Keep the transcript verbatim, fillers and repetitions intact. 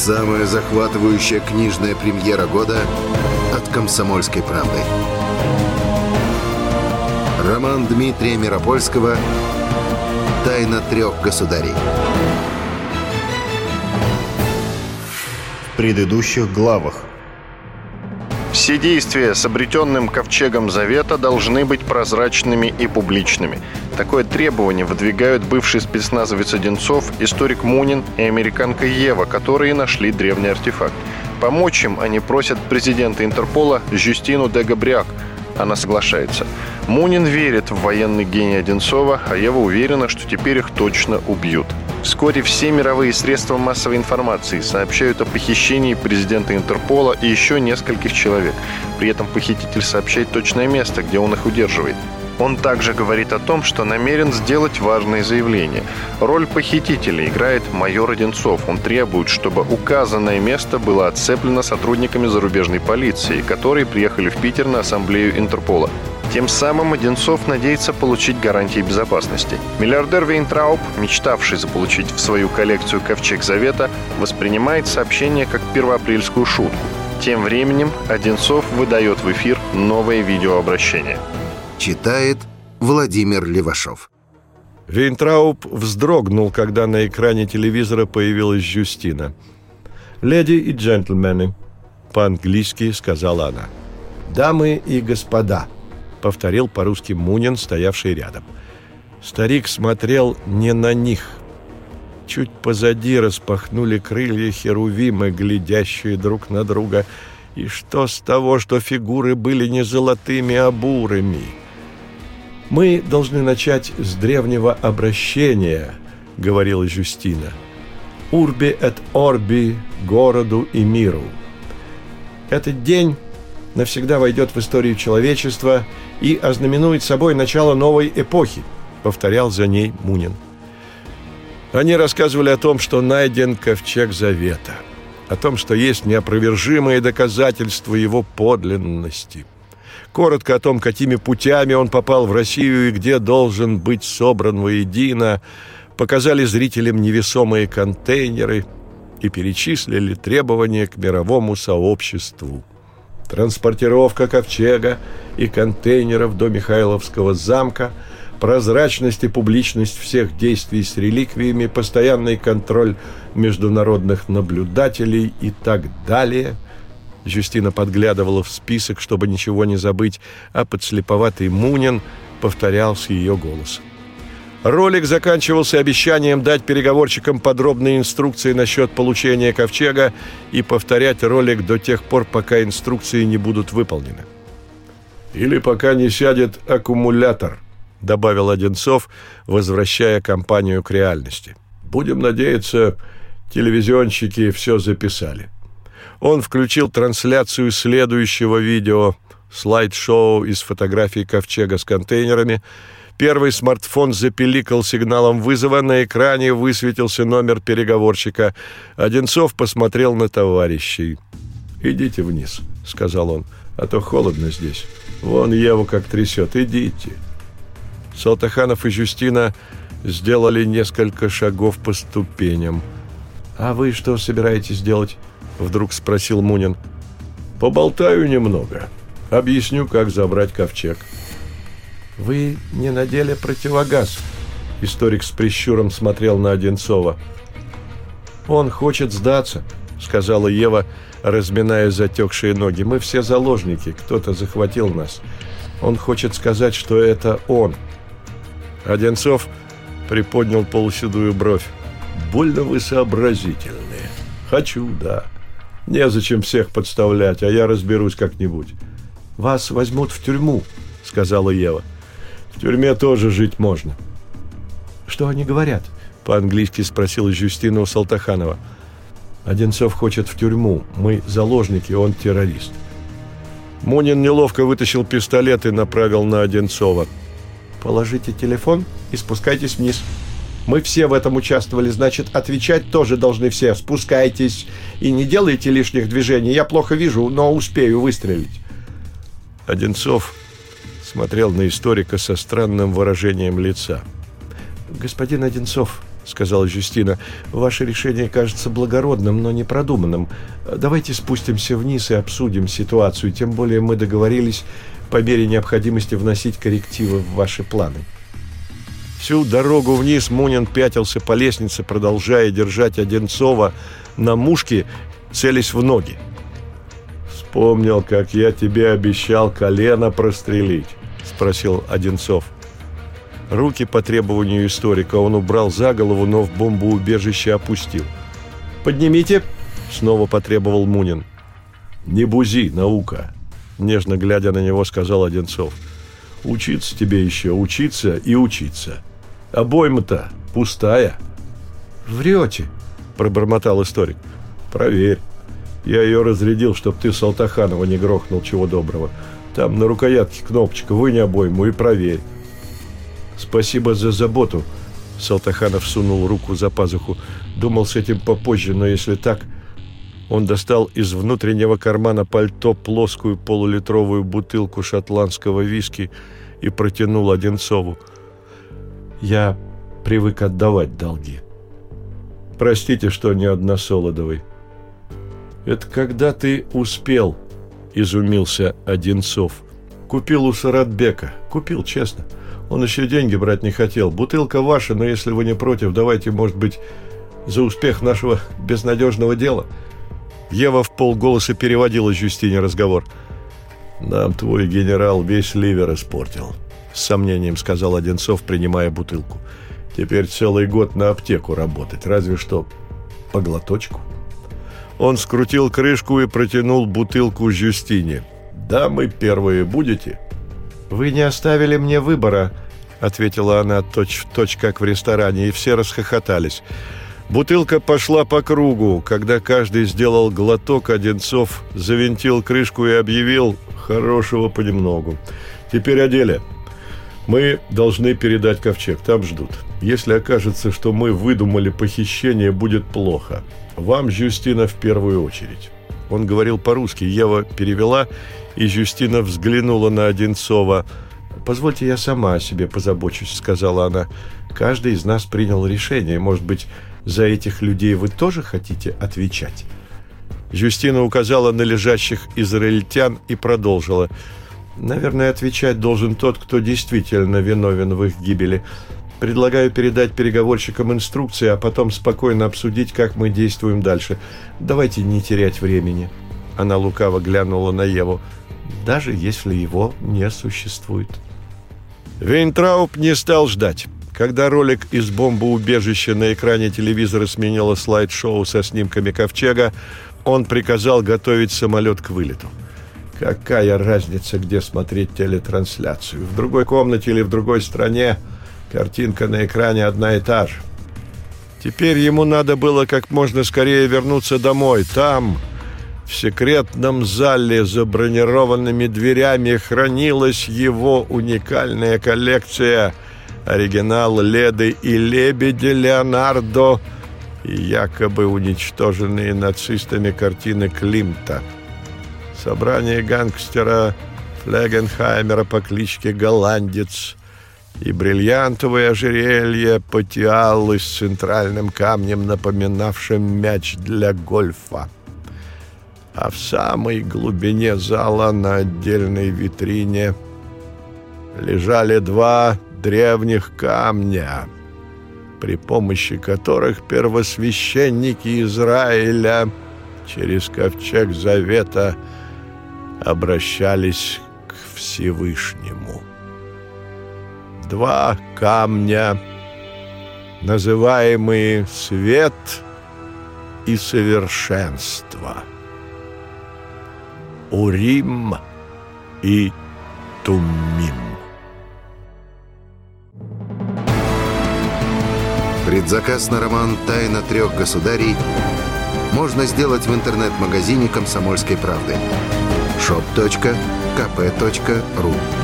Самая захватывающая книжная премьера года от «Комсомольской правды». Роман Дмитрия Миропольского «Тайна трех государей». В предыдущих главах. Все действия с обретенным ковчегом Завета должны быть прозрачными и публичными. Такое требование выдвигают бывший спецназовец Одинцов, историк Мунин и американка Ева, которые нашли древний артефакт. Помочь им они просят президента Интерпола Жюстину де Габриак. Она соглашается. Мунин верит в военный гений Одинцова, а Ева уверена, что теперь их точно убьют. Вскоре все мировые средства массовой информации сообщают о похищении президента Интерпола и еще нескольких человек. При этом похититель сообщает точное место, где он их удерживает. Он также говорит о том, что намерен сделать важные заявления. Роль похитителя играет майор Одинцов. Он требует, чтобы указанное место было отцеплено сотрудниками зарубежной полиции, которые приехали в Питер на ассамблею Интерпола. Тем самым Одинцов надеется получить гарантии безопасности. Миллиардер Вейнтрауб, мечтавший заполучить в свою коллекцию ковчег Завета, воспринимает сообщение как первоапрельскую шутку. Тем временем Одинцов выдает в эфир новое видеообращение. Читает Владимир Левашов. Вейнтрауб вздрогнул, когда на экране телевизора появилась Жюстина. «Леди и джентльмены», — по-английски сказала она. «Дамы и господа», — повторил по-русски Мунин, стоявший рядом. Старик смотрел не на них. Чуть позади распахнули крылья херувимы, глядящие друг на друга. И что с того, что фигуры были не золотыми, а бурыми? «Мы должны начать с древнего обращения», — говорила Жюстина. «Урби эт орби, городу и миру». Этот день навсегда войдет в историю человечества и ознаменует собой начало новой эпохи, повторял за ней Мунин. Они рассказывали о том, что найден ковчег Завета, о том, что есть неопровержимые доказательства его подлинности. Коротко о том, какими путями он попал в Россию и где должен быть собран воедино, показали зрителям невесомые контейнеры и перечислили требования к мировому сообществу. Транспортировка ковчега и контейнеров до Михайловского замка, прозрачность и публичность всех действий с реликвиями, постоянный контроль международных наблюдателей и так далее. Жюстина подглядывала в список, чтобы ничего не забыть, а подслеповатый Мунин повторял с ее голосом. Ролик заканчивался обещанием дать переговорщикам подробные инструкции насчет получения ковчега и повторять ролик до тех пор, пока инструкции не будут выполнены. «Или пока не сядет аккумулятор», — добавил Одинцов, возвращая компанию к реальности. «Будем надеяться, телевизионщики все записали». Он включил трансляцию следующего видео, слайд-шоу из фотографий ковчега с контейнерами. Первый смартфон запиликал сигналом вызова, на экране высветился номер переговорщика. Одинцов посмотрел на товарищей. «Идите вниз», — сказал он, — «а то холодно здесь. Вон Еву как трясет, идите». Салтаханов и Жюстина сделали несколько шагов по ступеням. «А вы что собираетесь делать?» — вдруг спросил Мунин. «Поболтаю немного. Объясню, как забрать ковчег». «Вы не надели противогаз?» Историк с прищуром смотрел на Одинцова. «Он хочет сдаться», — сказала Ева, разминая затекшие ноги. «Мы все заложники, кто-то захватил нас. Он хочет сказать, что это он». Одинцов приподнял полуседую бровь. «Больно вы сообразительные. Хочу, да. Незачем всех подставлять, а я разберусь как-нибудь». «Вас возьмут в тюрьму», — сказала Ева. «В тюрьме тоже жить можно». «Что они говорят?» — по-английски спросила Жюстина у Салтаханова. «Одинцов хочет в тюрьму. Мы заложники, он террорист». Мунин неловко вытащил пистолет и направил на Одинцова. «Положите телефон и спускайтесь вниз. Мы все в этом участвовали, значит, отвечать тоже должны все. Спускайтесь и не делайте лишних движений. Я плохо вижу, но успею выстрелить». Одинцов смотрел на историка со странным выражением лица. «Господин Одинцов», — сказала Жюстина. «Ваше решение кажется благородным, но непродуманным. Давайте спустимся вниз и обсудим ситуацию. Тем более мы договорились по мере необходимости вносить коррективы в ваши планы». Всю дорогу вниз Мунин пятился по лестнице, продолжая держать Одинцова на мушке, целясь в ноги. «Вспомнил, как я тебе обещал колено прострелить?» — спросил Одинцов. Руки по требованию историка он убрал за голову, но в бомбоубежище опустил. «Поднимите!» — снова потребовал Мунин. «Не бузи, наука!» — нежно глядя на него, сказал Одинцов. «Учиться тебе еще, учиться и учиться. Обойма-то пустая». «Врете!» — пробормотал историк. «Проверь. Я ее разрядил, чтоб ты Салтаханова не грохнул чего доброго. Там на рукоятке кнопочка, вынь обойму и проверь». «Спасибо за заботу», — Салтаханов сунул руку за пазуху. «Думал с этим попозже, но если так...» Он достал из внутреннего кармана пальто плоскую полулитровую бутылку шотландского виски и протянул Одинцову. «Я привык отдавать долги. Простите, что не односолодовый». «Это когда ты успел?» — изумился Одинцов. «Купил у Саратбека. Купил, честно. Он еще деньги брать не хотел. Бутылка ваша, но если вы не против, давайте, может быть, за успех нашего безнадежного дела». Ева вполголоса переводила Жюстине разговор. «Нам твой генерал весь ливер испортил», — с сомнением сказал Одинцов, принимая бутылку. «Теперь целый год на аптеку работать, разве что по глоточку». Он скрутил крышку и протянул бутылку Жюстине. «Дамы первые будете?» «Вы не оставили мне выбора», — ответила она точь-в-точь, как в ресторане, и все расхохотались. Бутылка пошла по кругу. Когда каждый сделал глоток, Одинцов завинтил крышку и объявил: «Хорошего понемногу. Теперь о деле. Мы должны передать ковчег, там ждут. Если окажется, что мы выдумали похищение, будет плохо. Вам, Жюстина, в первую очередь». Он говорил по-русски, Ева перевела, и Жюстина взглянула на Одинцова. «Позвольте, я сама о себе позабочусь», — сказала она. «Каждый из нас принял решение. Может быть, за этих людей вы тоже хотите отвечать?» Жюстина указала на лежащих израильтян и продолжила. «Наверное, отвечать должен тот, кто действительно виновен в их гибели. Предлагаю передать переговорщикам инструкции, а потом спокойно обсудить, как мы действуем дальше. Давайте не терять времени». Она лукаво глянула на Еву. «Даже если его не существует». Вейнтрауб не стал ждать. Когда ролик из бомбоубежища на экране телевизора сменило слайд-шоу со снимками ковчега, он приказал готовить самолет к вылету. Какая разница, где смотреть телетрансляцию? В другой комнате или в другой стране? Картинка на экране одна и та же. Теперь ему надо было как можно скорее вернуться домой. Там, в секретном зале за бронированными дверями, хранилась его уникальная коллекция оригинал «Леды и лебеди» Леонардо и якобы уничтоженные нацистами картины Климта. Собрание гангстера Флегенхаймера по кличке Голландец и бриллиантовое ожерелье Патиалы с центральным камнем, напоминавшим мяч для гольфа. А в самой глубине зала на отдельной витрине лежали два древних камня, при помощи которых первосвященники Израиля через ковчег Завета обращались к Всевышнему. Два камня, называемые свет и совершенство. Урим и Туммим. Предзаказ на роман «Тайна трех государей» можно сделать в интернет-магазине «Комсомольской правды» шоп точка ка пэ точка ру.